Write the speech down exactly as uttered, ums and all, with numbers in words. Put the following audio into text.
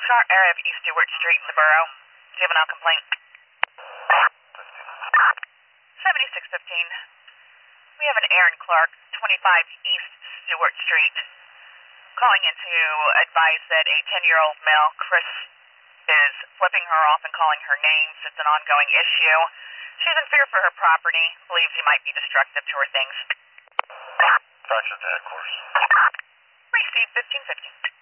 Char area of East Stewart Street in the borough. Juvenile complaint. seventy-six fifteen. We have an Aaron Clark, twenty-five East Stewart Street, calling in to advise that a ten-year-old male, Chris, is flipping her off and calling her names. It's an ongoing issue. She's in fear for her property, believes he might be destructive to her things. Roger that, of course. Receive fifteen fifty.